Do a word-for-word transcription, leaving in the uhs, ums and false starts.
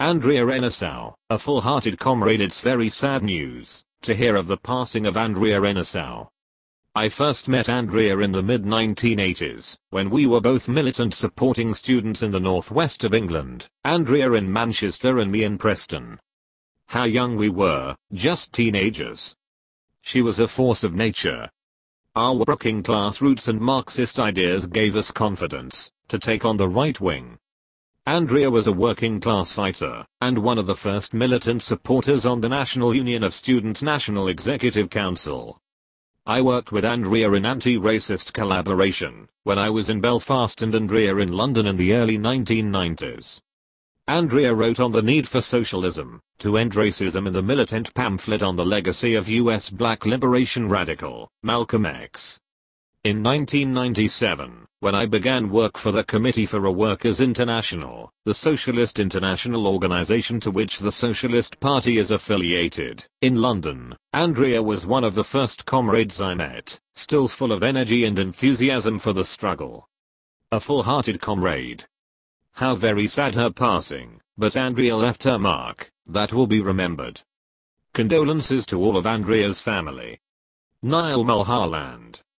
Andrea Renisau, a full-hearted comrade. It's very sad news to hear of the passing of Andrea Renisau. I first met Andrea in the mid nineteen eighties, when we were both militant supporting students in the northwest of England, Andrea in Manchester and me in Preston. How young we were, just teenagers. She was a force of nature. Our working class roots and Marxist ideas gave us confidence to take on the right wing. Andrea was a working class fighter, and one of the first militant supporters on the National Union of Students National Executive Council. I worked with Andrea in anti-racist collaboration when I was in Belfast and Andrea in London in the early nineteen nineties. Andrea wrote on the need for socialism to end racism in the militant pamphlet On the Legacy of U S Black Liberation radical, Malcolm X. In nineteen ninety-seven, when I began work for the Committee for a Workers' International, the socialist international organization to which the Socialist Party is affiliated, in London, Andrea was one of the first comrades I met, still full of energy and enthusiasm for the struggle. A full-hearted comrade. How very sad her passing, but Andrea left her mark that will be remembered. Condolences to all of Andrea's family. Niall Mulholland.